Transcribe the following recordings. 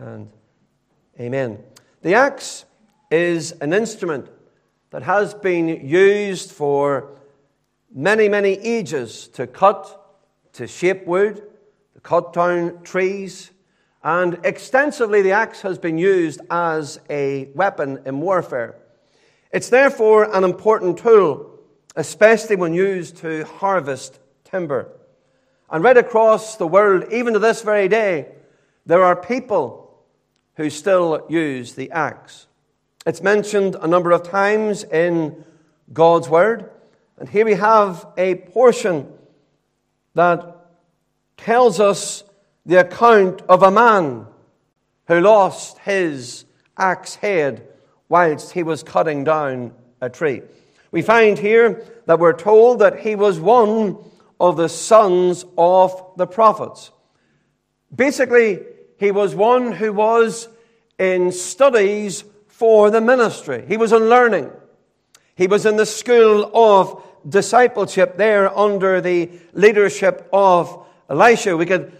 and amen. The axe is an instrument that has been used for many, many ages to cut, to shape wood, to cut down trees, and extensively the axe has been used as a weapon in warfare. It's therefore an important tool, especially when used to harvest timber. And right across the world, even to this very day, there are people who still use the axe. It's mentioned a number of times in God's Word. And here we have a portion that tells us the account of a man who lost his axe head whilst he was cutting down a tree. We find here that we're told that he was one of the sons of the prophets. Basically, he was one who was in studies for the ministry. He was in learning. He was in the school of discipleship there under the leadership of Elisha. We could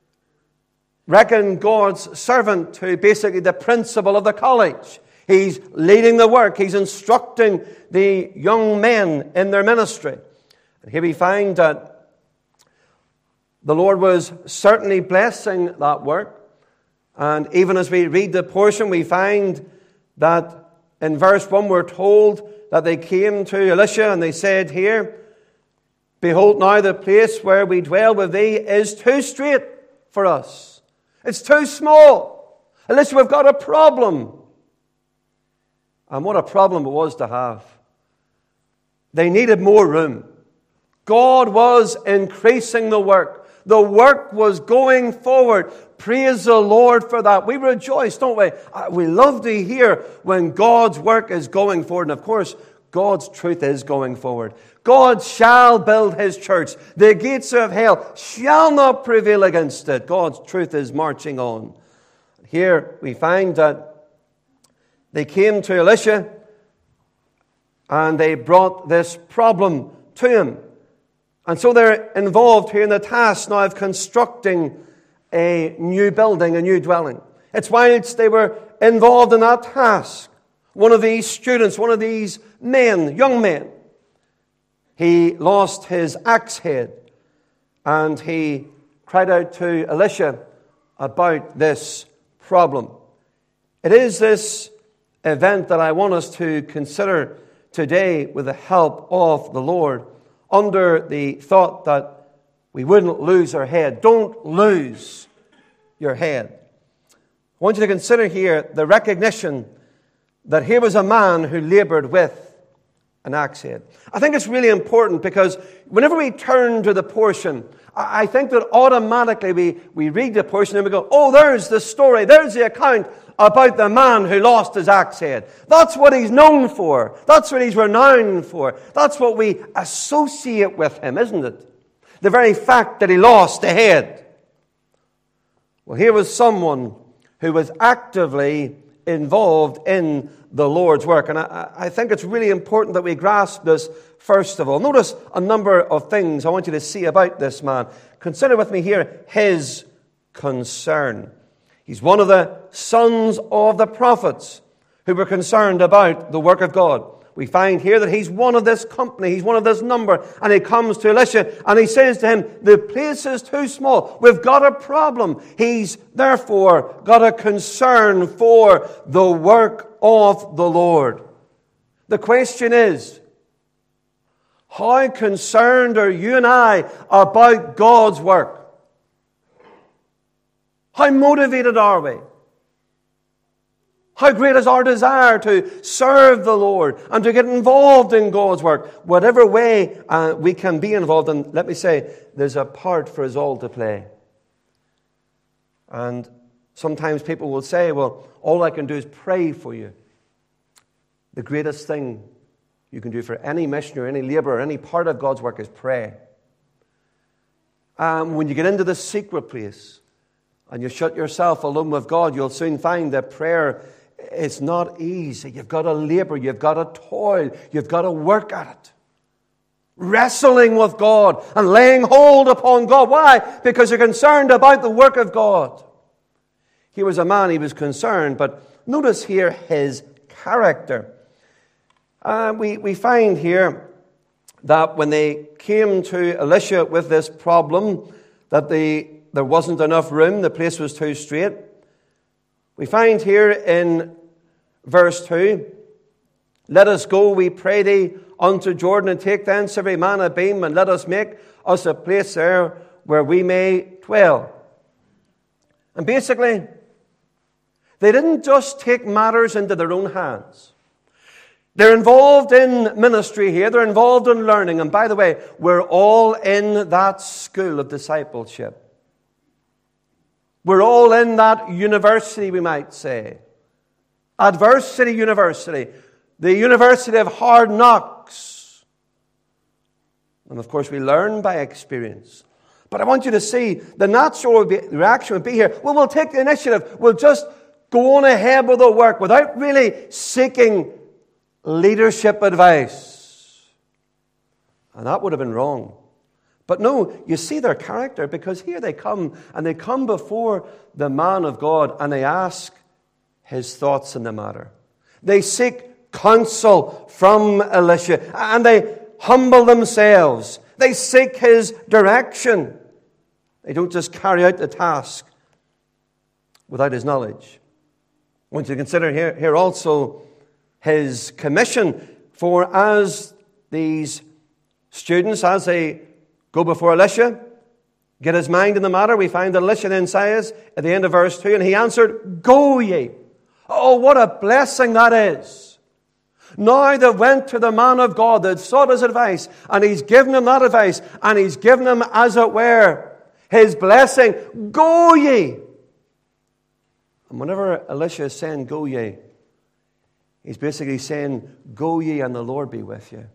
reckon God's servant to basically the principal of the college. He's leading the work. He's instructing the young men in their ministry. And here we find that the Lord was certainly blessing that work. And even as we read the portion, we find that in verse 1 we're told that they came to Elisha and they said here, "Behold, now the place where we dwell with thee is too strait for us. It's too small. Elisha, we've got a problem." And what a problem it was to have. They needed more room. God was increasing the work. The work was going forward. Praise the Lord for that. We rejoice, don't we? We love to hear when God's work is going forward. And of course, God's truth is going forward. God shall build his church. The gates of hell shall not prevail against it. God's truth is marching on. Here we find that they came to Elisha and they brought this problem to him. And so they're involved here in the task now of constructing a new building, a new dwelling. It's whilst they were involved in that task, one of these students, one of these men, young men, he lost his axe head and he cried out to Elisha about this problem. It is this event that I want us to consider today with the help of the Lord, under the thought that we wouldn't lose our head. Don't lose your head. I want you to consider here the recognition that here was a man who labored with an axe head. I think it's really important because whenever we turn to the portion, I think that automatically we read the portion and we go, oh, there's the story, there's the account about the man who lost his axe head. That's what he's known for. That's what he's renowned for. That's what we associate with him, isn't it? The very fact that he lost a head. Well, here was someone who was actively involved in the Lord's work. And I think it's really important that we grasp this first of all. Notice a number of things I want you to see about this man. Consider with me here his concern. He's one of the sons of the prophets who were concerned about the work of God. We find here that he's one of this company, he's one of this number, and he comes to Elisha and he says to him, the place is too small, we've got a problem. He's therefore got a concern for the work of the Lord. The question is, how concerned are you and I about God's work? How motivated are we? How great is our desire to serve the Lord and to get involved in God's work? Whatever way we can be involved in, let me say, there's a part for us all to play. And sometimes people will say, well, all I can do is pray for you. The greatest thing you can do for any missionary, any laborer, any part of God's work is pray. When you get into the secret place and you shut yourself alone with God, you'll soon find that prayer is not easy. You've got to labor, you've got to toil, you've got to work at it. Wrestling with God and laying hold upon God. Why? Because you're concerned about the work of God. He was a man, he was concerned, but notice here his character. We find here that when they came to Elisha with this problem, that there wasn't enough room, the place was too strait. We find here in verse 2, let us go, we pray thee, unto Jordan, and take thence every man a beam, and let us make us a place there where we may dwell. And basically, they didn't just take matters into their own hands. They're involved in ministry here. They're involved in learning. And by the way, we're all in that school of discipleship. We're all in that university, we might say. Adversity University. The University of Hard Knocks. And of course, we learn by experience. But I want you to see the natural reaction would be here. Well, we'll take the initiative. We'll just go on ahead with the work without really seeking leadership advice. And that would have been wrong. But no, you see their character, because here they come, and they come before the man of God, and they ask his thoughts in the matter. They seek counsel from Elisha, and they humble themselves. They seek his direction. They don't just carry out the task without his knowledge. I want you to consider here also his commission. For as these students, as they go before Elisha, get his mind in the matter, we find that Elisha then says at the end of verse 2, and he answered, go ye. Oh, what a blessing that is. Now they went to the man of God that sought his advice, and he's given him that advice, and he's given him, as it were, his blessing. Go ye. And whenever Elisha is saying, go ye, he's basically saying, go ye and the Lord be with you.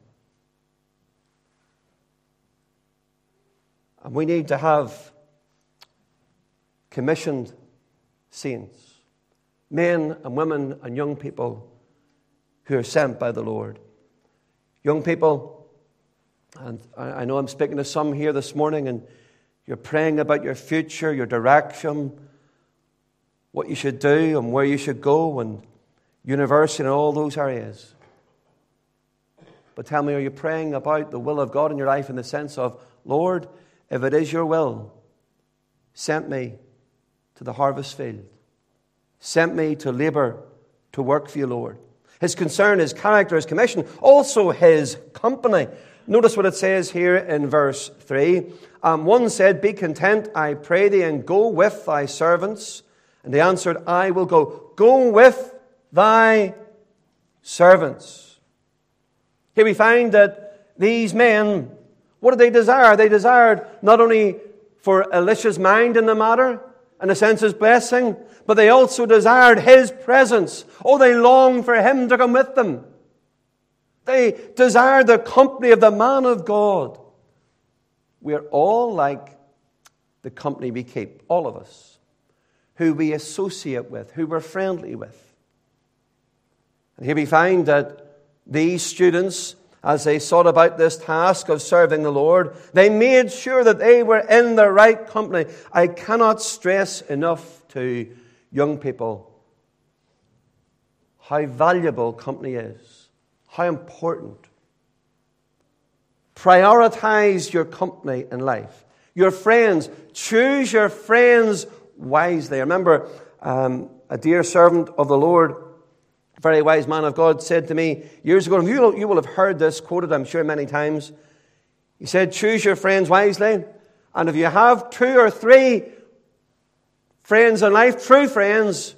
And we need to have commissioned saints, men and women and young people who are sent by the Lord. Young people, and I know I'm speaking to some here this morning, and you're praying about your future, your direction, what you should do and where you should go, and university and all those areas. But tell me, are you praying about the will of God in your life in the sense of, Lord, if it is your will, send me to the harvest field. Send me to labor, to work for you, Lord. His concern, his character, his commission, also his company. Notice what it says here in verse 3. One said, be content, I pray thee, and go with thy servants. And they answered, I will go. Go with thy servants. Here we find that these men, what did they desire? They desired not only for Elisha's mind in the matter, in a sense his blessing, but they also desired his presence. Oh, they longed for him to come with them. They desired the company of the man of God. We are all like the company we keep, all of us, who we associate with, who we're friendly with. And here we find that these students, as they sought about this task of serving the Lord, they made sure that they were in the right company. I cannot stress enough to young people how valuable company is, how important. Prioritize your company in life. Your friends, choose your friends wisely. I remember a dear servant of the Lord, a very wise man of God, said to me years ago, and you will have heard this quoted, I'm sure, many times. He said, choose your friends wisely, and if you have 2 or 3 friends in life, true friends,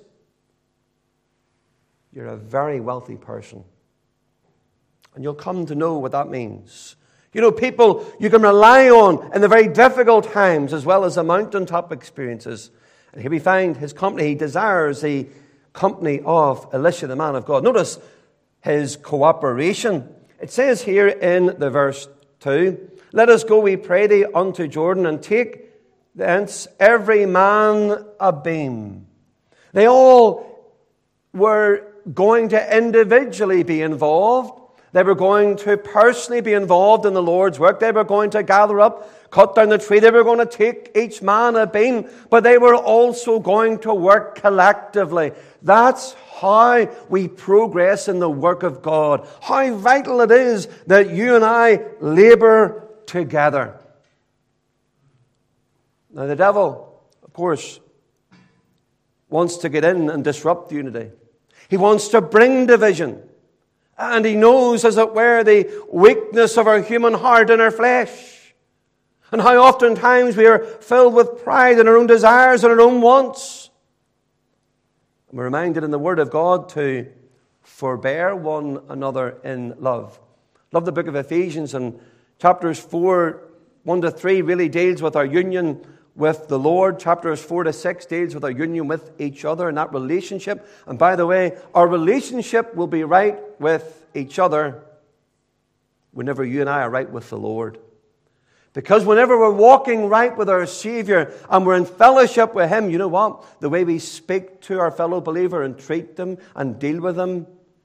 you're a very wealthy person. And you'll come to know what that means. You know, people you can rely on in the very difficult times as well as the mountaintop experiences. And here we find his company. He desires the company of Elisha, the man of God. Notice his cooperation. It says here in the verse 2, let us go, we pray thee, unto Jordan, and take thence every man a beam. They all were going to individually be involved. They were going to personally be involved in the Lord's work. They were going to gather up cut down the tree, they were going to take each man a beam, but they were also going to work collectively. That's how we progress in the work of God. How vital it is that you and I labor together. Now the devil, of course, wants to get in and disrupt unity. He wants to bring division. And he knows, as it were, the weakness of our human heart and our flesh. And how oftentimes we are filled with pride in our own desires and our own wants. And we're reminded in the Word of God to forbear one another in love. Love the book of Ephesians, and chapters 4, 1-3 really deals with our union with the Lord. Chapters 4-6 deals with our union with each other and that relationship. And by the way, our relationship will be right with each other whenever you and I are right with the Lord. Because whenever we're walking right with our Savior and we're in fellowship with Him, you know what? The way we speak to our fellow believer and treat them and deal with them,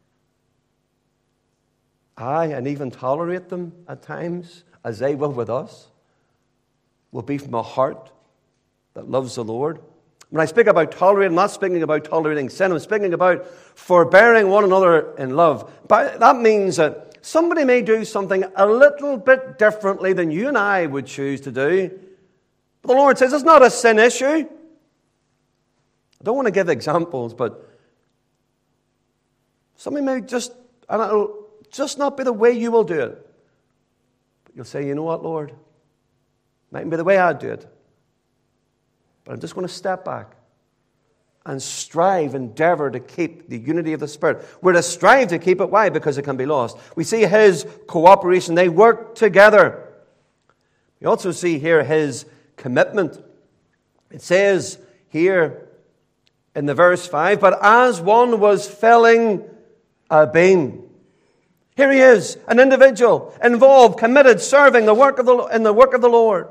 and even tolerate them at times, as they will with us, will be from a heart that loves the Lord. When I speak about tolerating, I'm not speaking about tolerating sin. I'm speaking about forbearing one another in love. But that means that somebody may do something a little bit differently than you and I would choose to do. But the Lord says it's not a sin issue. I don't want to give examples, but somebody may just, and it'll just not be the way you will do it. But you'll say, you know what, Lord? Mightn't be the way I'd do it. But I'm just going to step back and endeavor to keep the unity of the Spirit. We're to strive to keep it. Why? Because it can be lost. We see His cooperation. They work together. We also see here His commitment. It says here in the verse 5, but as one was felling a beam. Here he is, an individual, involved, committed, serving in the work of the Lord.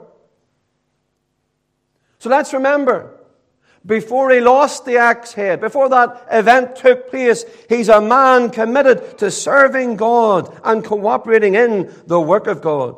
So let's remember, before he lost the axe head, before that event took place, he's a man committed to serving God and cooperating in the work of God.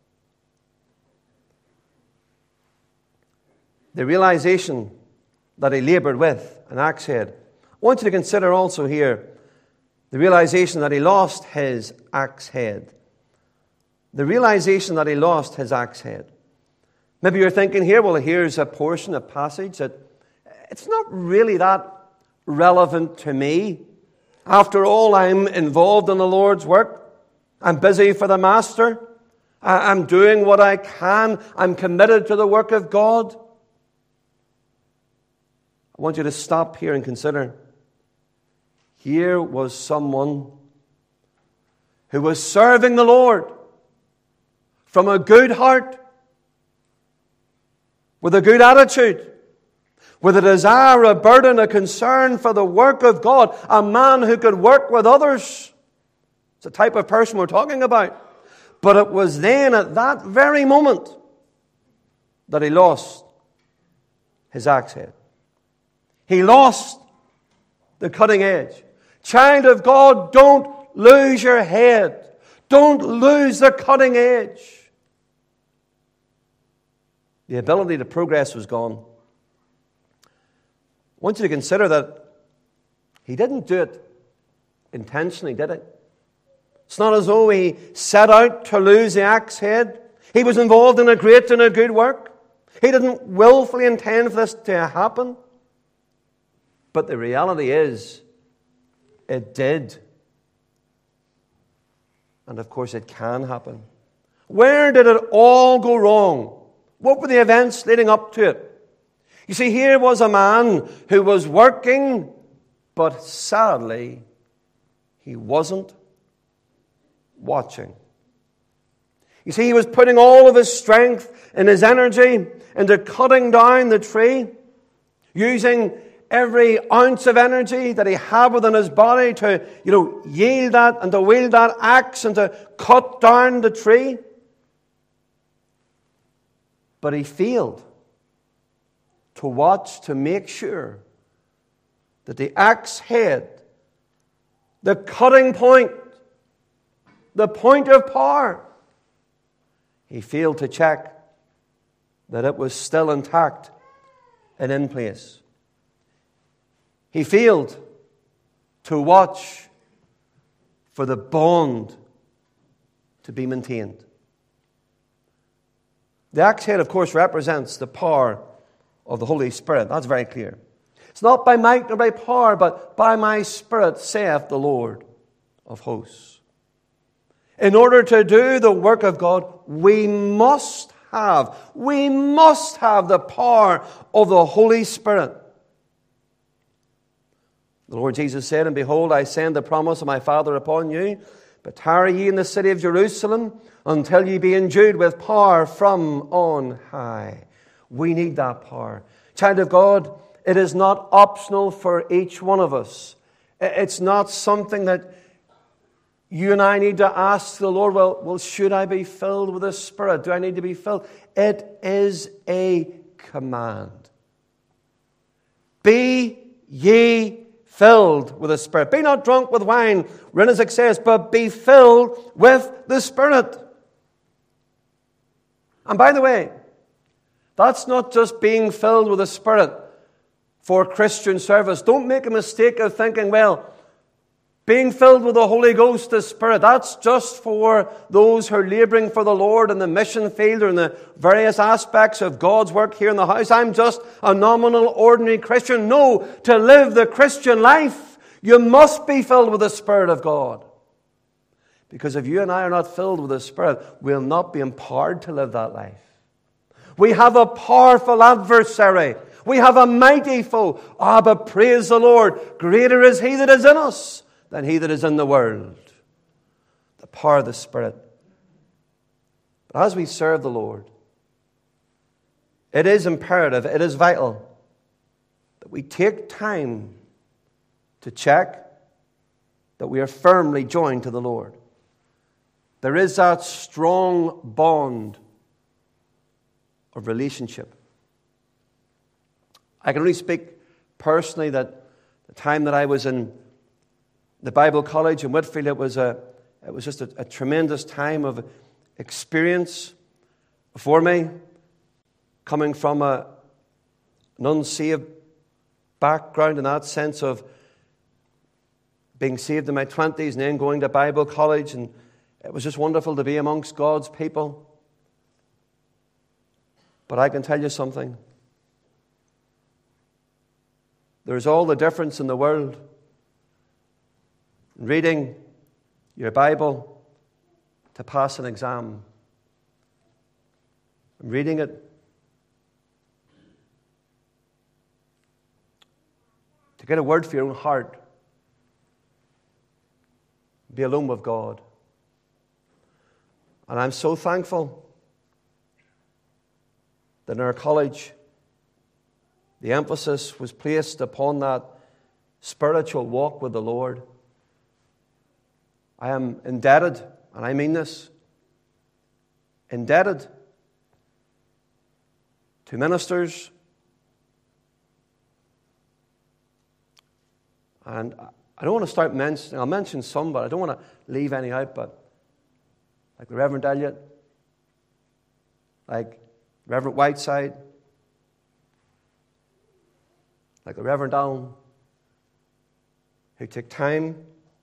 The realization that he labored with an axe head. I want you to consider also here the realization that he lost his axe head. The realization that he lost his axe head. Maybe you're thinking here, well, here's a portion, a passage that it's not really that relevant to me. After all, I'm involved in the Lord's work. I'm busy for the Master. I'm doing what I can. I'm committed to the work of God. I want you to stop here and consider. Here was someone who was serving the Lord from a good heart, with a good attitude, with a desire, a burden, a concern for the work of God, a man who could work with others. It's the type of person we're talking about. But it was then, at that very moment, that he lost his axe head. He lost the cutting edge. Child of God, don't lose your head. Don't lose the cutting edge. The ability to progress was gone. I want you to consider that he didn't do it intentionally, did he? It's not as though he set out to lose the axe head. He was involved in a great and a good work. He didn't willfully intend for this to happen. But the reality is, it did. And of course it can happen. Where did it all go wrong? What were the events leading up to it? You see, here was a man who was working, but sadly, he wasn't watching. You see, he was putting all of his strength and his energy into cutting down the tree, using every ounce of energy that he had within his body to, yield that and to wield that axe and to cut down the tree. But he failed to watch to make sure that the axe head, the cutting point, the point of power, he failed to check that it was still intact and in place. He failed to watch for the bond to be maintained. The axe head, of course, represents the power of the Holy Spirit. That's very clear. It's not by might nor by power, but by my Spirit, saith the Lord of hosts. In order to do the work of God, we must have the power of the Holy Spirit. The Lord Jesus said, and behold, I send the promise of my Father upon you, but tarry ye in the city of Jerusalem until ye be endued with power from on high. We need that power. Child of God, it is not optional for each one of us. It's not something that you and I need to ask the Lord, well, should I be filled with the Spirit? Do I need to be filled? It is a command. Be ye filled with the Spirit. Be not drunk with wine, wherein is excess, but be filled with the Spirit. And by the way, that's not just being filled with the Spirit for Christian service. Don't make a mistake of thinking, well, being filled with the Holy Ghost, the Spirit, that's just for those who are laboring for the Lord in the mission field or in the various aspects of God's work here in the house. I'm just a nominal, ordinary Christian. No, to live the Christian life, you must be filled with the Spirit of God. Because if you and I are not filled with the Spirit, we'll not be empowered to live that life. We have a powerful adversary. We have a mighty foe. But praise the Lord, greater is He that is in us than he that is in the world. The power of the Spirit. But as we serve the Lord, it is imperative, it is vital that we take time to check that we are firmly joined to the Lord. There is that strong bond of relationship. I can only speak personally that the time that I was in the Bible College in Whitfield, it was just a tremendous time of experience for me, coming from an unsaved background in that sense of being saved in my 20s and then going to Bible college, and it was just wonderful to be amongst God's people. But I can tell you something. There's all the difference in the world. Reading your Bible to pass an exam. Reading it to get a word for your own heart. Be alone with God. And I'm so thankful that in our college, the emphasis was placed upon that spiritual walk with the Lord. I am indebted, and I mean this, indebted to ministers, and I don't want to start mentioning, I'll mention some, but I don't want to leave any out, but like the Reverend Elliot, like Reverend Whiteside, like the Reverend Allen, who took time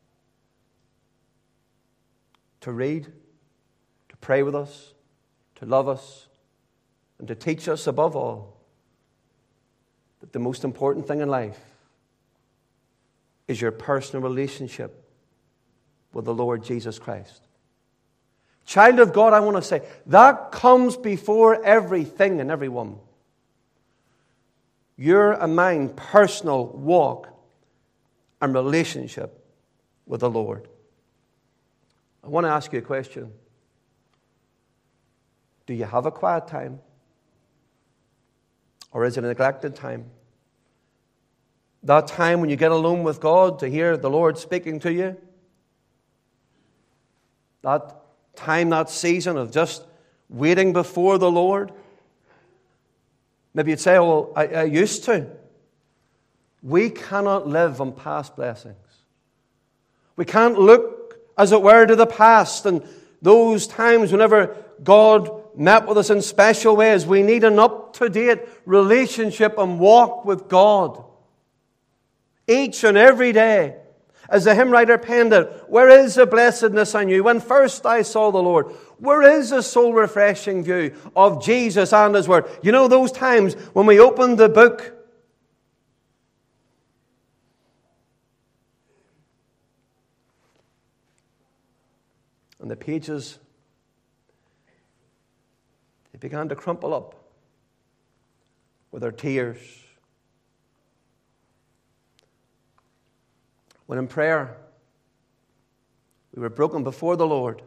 to read, to pray with us, to love us, and to teach us above all that the most important thing in life is your personal relationship with the Lord Jesus Christ. Child of God, I want to say, that comes before everything and everyone. Your and mine personal walk and relationship with the Lord. I want to ask you a question. Do you have a quiet time? Or is it a neglected time? That time when you get alone with God to hear the Lord speaking to you? That time, that season of just waiting before the Lord? Maybe you'd say, well, I used to. We cannot live on past blessings. We can't look, as it were, to the past and those times whenever God met with us in special ways. We need an up-to-date relationship and walk with God. Each and every day. As the hymn writer penned it, where is the blessedness I knew when first I saw the Lord? Where is the soul-refreshing view of Jesus and His Word? You know those times when we opened the book and the pages, they began to crumple up with our tears. When in prayer, we were broken before the Lord.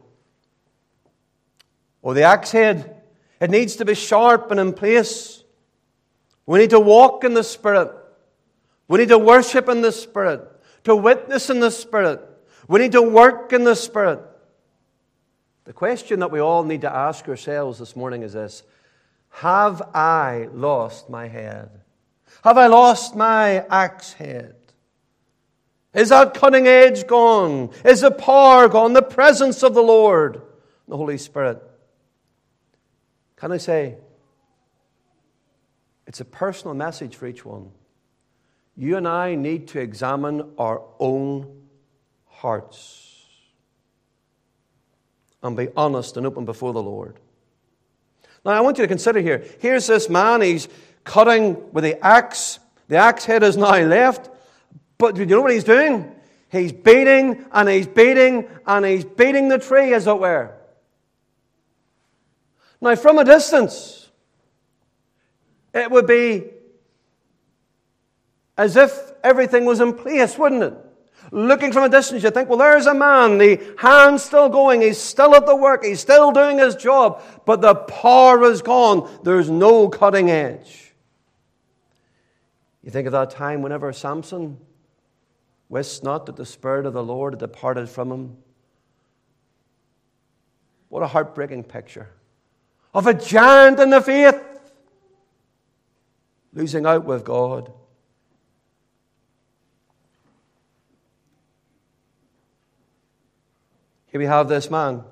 Oh, the axe head, it needs to be sharp and in place. We need to walk in the Spirit. We need to worship in the Spirit, to witness in the Spirit. We need to work in the Spirit. The question that we all need to ask ourselves this morning is this: have I lost my head? Have I lost my axe head? Is that cutting edge gone? Is the power gone? The presence of the Lord, the Holy Spirit? Can I say, it's a personal message for each one. You and I need to examine our own hearts and be honest and open before the Lord. Now, I want you to consider here. Here's this man, he's cutting with the axe. The axe head is now left. But do you know what he's doing? He's beating and he's beating and he's beating the tree, as it were. Now, from a distance, it would be as if everything was in place, wouldn't it? Looking from a distance, you think, well, there's a man, the hand's still going, he's still at the work, he's still doing his job, but the power is gone. There's no cutting edge. You think of that time whenever Samson wist not that the Spirit of the Lord had departed from him. What a heartbreaking picture of a giant in the faith losing out with God. Here we have this man.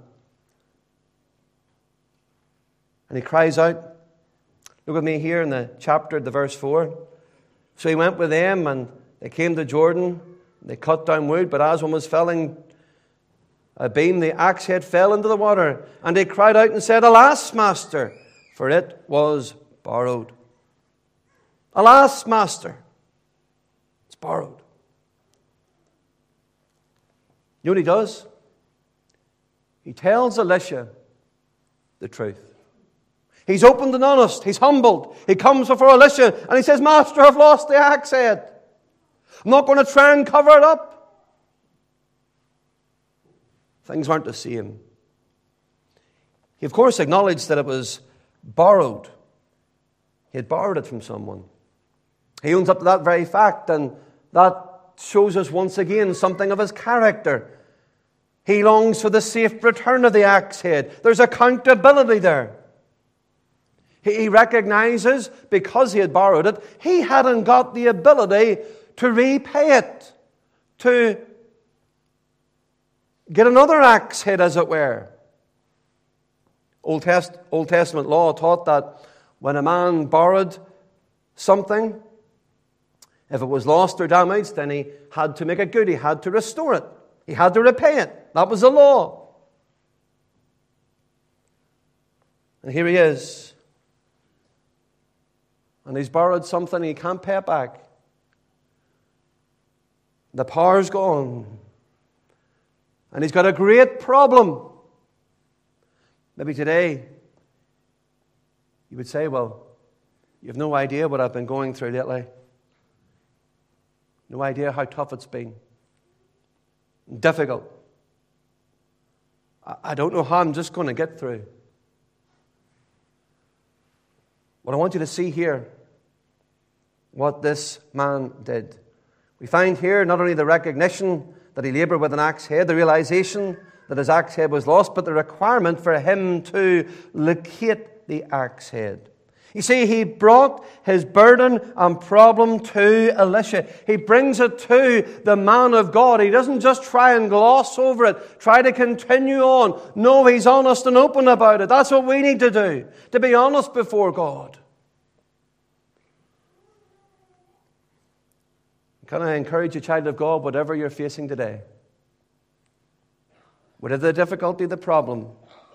And he cries out. Look with me here in the chapter, the verse 4. So he went with them and they came to Jordan. They cut down wood, but as one was felling a beam, the axe head fell into the water. And they cried out and said, Alas, master, for it was borrowed. Alas, master, it's borrowed. You know what he does? He tells Elisha the truth. He's open and honest. He's humbled. He comes before Elisha and he says, Master, I've lost the axe head. I'm not going to try and cover it up. Things weren't the same. He, of course, acknowledged that it was borrowed. He had borrowed it from someone. He owns up to that very fact, and that shows us once again something of his character. He longs for the safe return of the axe head. There's accountability there. He recognizes, because he had borrowed it, he hadn't got the ability to repay it, to get another axe head, as it were. Old Testament law taught that when a man borrowed something, if it was lost or damaged, then he had to make it good. He had to restore it. He had to repay it. That was the law. And here he is. And he's borrowed something and he can't pay it back. The power's gone. And he's got a great problem. Maybe today you would say, well, you have no idea what I've been going through lately. No idea how tough it's been. Difficult. I don't know how I'm just going to get through. What I want you to see here, what this man did. We find here not only the recognition that he labored with an axe head, the realization that his axe head was lost, but the requirement for him to locate the axe head. You see, he brought his burden and problem to Elisha. He brings it to the man of God. He doesn't just try and gloss over it, try to continue on. No, he's honest and open about it. That's what we need to do, to be honest before God. Can I encourage you, child of God, whatever you're facing today, whatever the difficulty, the problem,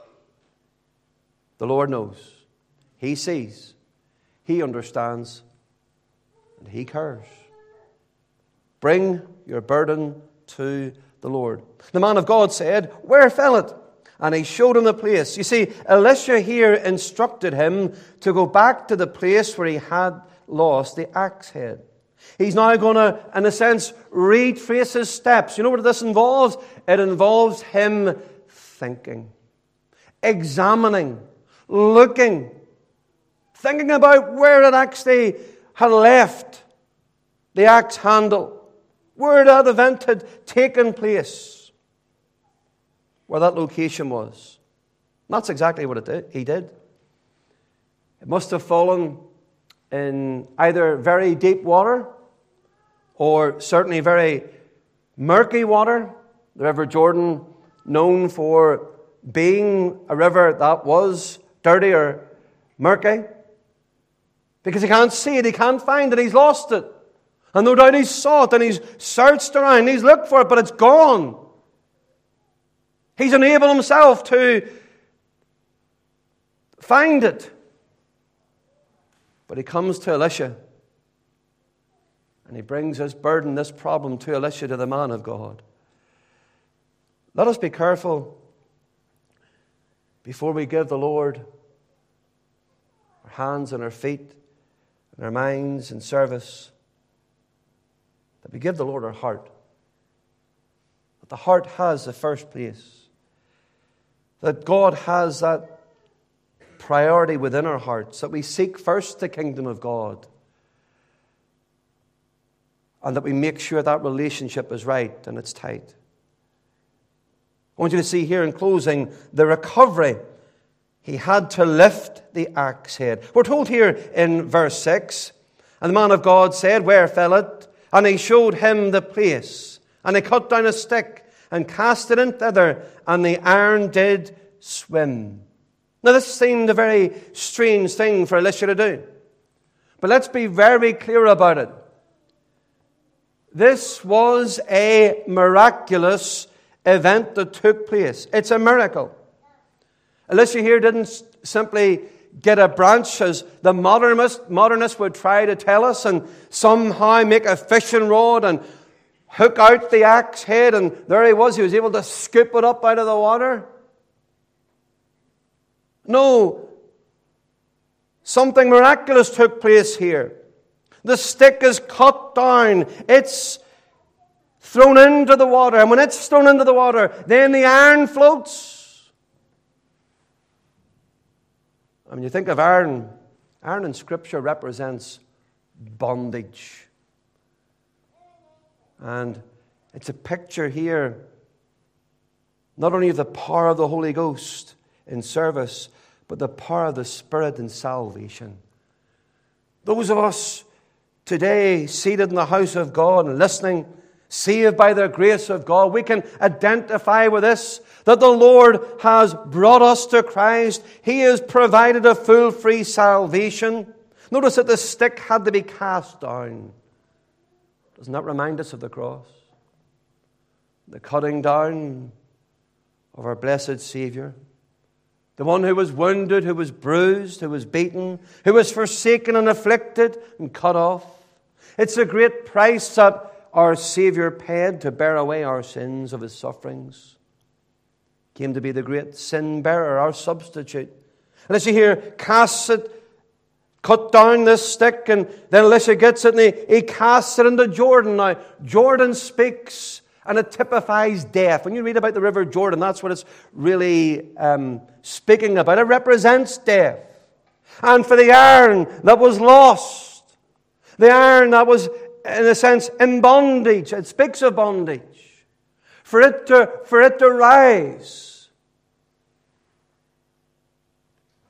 the Lord knows. He sees, He understands, and He cares. Bring your burden to the Lord. The man of God said, "Where fell it?" And he showed him the place. You see, Elisha here instructed him to go back to the place where he had lost the axe head. He's now going to, in a sense, retrace his steps. You know what this involves? It involves him thinking, examining, looking, thinking about where it actually had left the axe handle, where that event had taken place, where that location was. And that's exactly what he did. It must have fallen in either very deep water or certainly very murky water. The River Jordan, known for being a river that was dirty or murky, because he can't see it, he can't find it, he's lost it. And no doubt he's sought and he's searched around, he's looked for it, but it's gone. He's unable himself to find it. But he comes to Elisha and he brings his burden, this problem to Elisha, to the man of God. Let us be careful before we give the Lord our hands and our feet and our minds in service, that we give the Lord our heart. That the heart has the first place. That God has that priority within our hearts, that we seek first the kingdom of God, and that we make sure that relationship is right and it's tight. I want you to see here in closing the recovery. He had to lift the axe head. We're told here in verse 6, and the man of God said, "Where fell it?" And he showed him the place. And he cut down a stick and cast it in thither, and the iron did swim. Now this seemed a very strange thing for Elisha to do. But let's be very clear about it. This was a miraculous event that took place. It's a miracle. Elisha here didn't simply get a branch, as the modernists would try to tell us, and somehow make a fishing rod and hook out the axe head, and there he was able to scoop it up out of the water. No, something miraculous took place here. The stick is cut down. It's thrown into the water. And when it's thrown into the water, then the iron floats. And when you think of iron, iron in Scripture represents bondage. And it's a picture here, not only of the power of the Holy Ghost in service, but the power of the Spirit in salvation. Those of us today seated in the house of God and listening, saved by the grace of God, we can identify with this, that the Lord has brought us to Christ. He has provided a full, free salvation. Notice that the stick had to be cast down. Doesn't that remind us of the cross? The cutting down of our blessed Savior. The one who was wounded, who was bruised, who was beaten, who was forsaken and afflicted and cut off. It's a great price that our Savior paid to bear away our sins of His sufferings. Came to be the great sin bearer, our substitute. And as you hear, casts it, cut down this stick, and then Elisha gets it and he casts it into Jordan. Now, Jordan speaks, and it typifies death. When you read about the River Jordan, that's what it's really speaking about. It represents death. And for the iron that was lost, the iron that was, in a sense, in bondage, it speaks of bondage. For it to rise,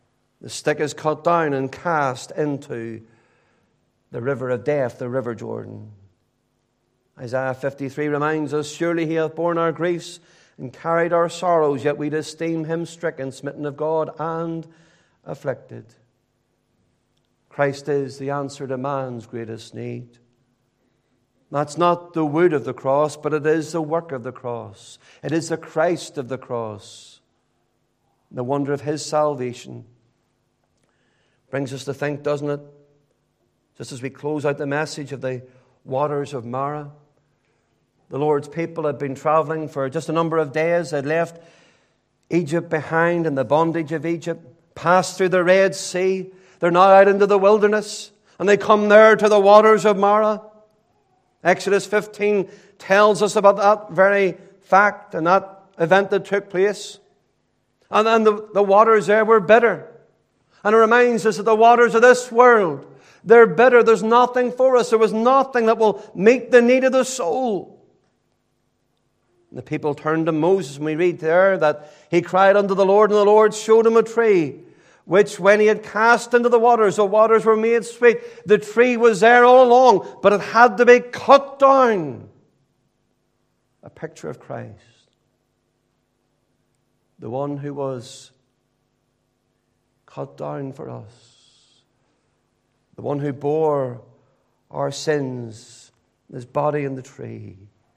The stick is cut down and cast into the river of death, the river Jordan. Isaiah 53 reminds us, surely he hath borne our griefs and carried our sorrows, yet we esteem him stricken, smitten of God, and afflicted. Christ is the answer to man's greatest need. That's not the wood of the cross, but it is the work of the cross. It is the Christ of the cross. The wonder of his salvation brings us to think, doesn't it? Just as we close out the message of the waters of Marah, the Lord's people had been traveling for just a number of days. They'd left Egypt behind in the bondage of Egypt, passed through the Red Sea. They're now out into the wilderness, and they come there to the waters of Marah. Exodus 15 tells us about that very fact and that event that took place. And then the waters there were bitter. And it reminds us that the waters of this world, they're bitter. There's nothing for us. There was nothing that will meet the need of the soul. And the people turned to Moses, and we read there that he cried unto the Lord, and the Lord showed him a tree, which when he had cast into the waters were made sweet. The tree was there all along, but it had to be cut down. A picture of Christ. The one who was cut down for us. The one who bore our sins, his body in the tree.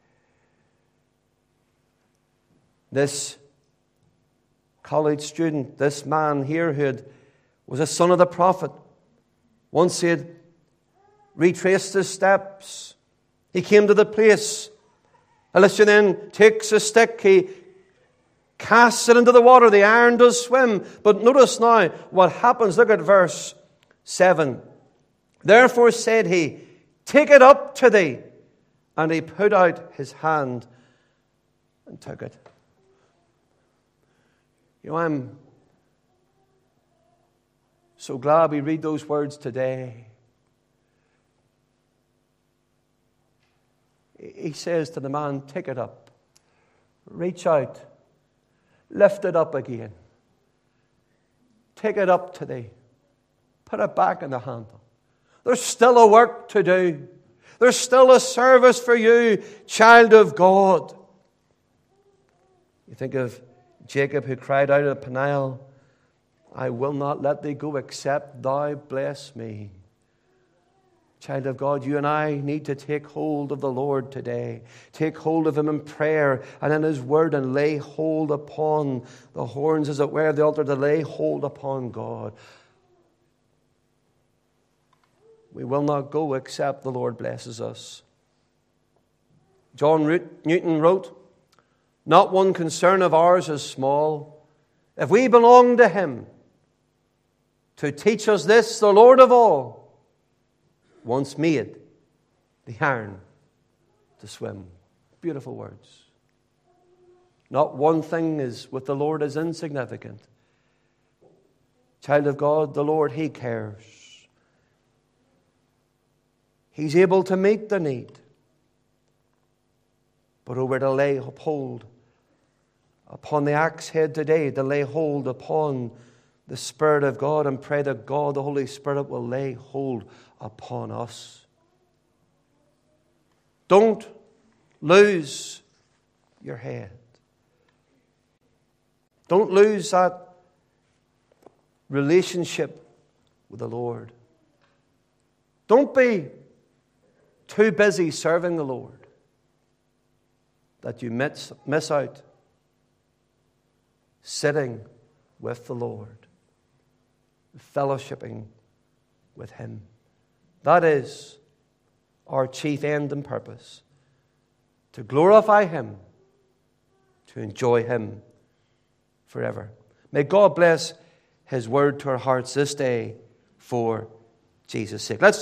This college student, this man here who was a son of the prophet, once he had retraced his steps, he came to the place. Elisha then takes a stick, he casts it into the water, the iron does swim. But notice now what happens. Look at verse 7. Therefore said he, take it up to thee. And he put out his hand and took it. You know, I'm so glad we read those words today. He says to the man, take it up. Reach out. Lift it up again. Take it up to thee. Put it back in the handle. There's still a work to do. There's still a service for you, child of God. You think of Jacob who cried out at Peniel, I will not let thee go except thou bless me. Child of God, you and I need to take hold of the Lord today. Take hold of him in prayer and in his word and lay hold upon the horns, as it were, of the altar, to lay hold upon God. We will not go except the Lord blesses us. John Newton wrote, not one concern of ours is small. If we belong to him to teach us this, the Lord of all, once made the iron to swim. Beautiful words. Not one thing is with the Lord is insignificant. Child of God, the Lord, he cares. He's able to meet the need. But we're to lay hold upon the axe head today, to lay hold upon the Spirit of God and pray that God, the Holy Spirit, will lay hold upon us. Don't lose your head. Don't lose that relationship with the Lord. Don't be too busy serving the Lord that you miss out sitting with the Lord, fellowshipping with him. That is our chief end and purpose, to glorify him, to enjoy him forever. May God bless his word to our hearts this day for Jesus' sake. Let's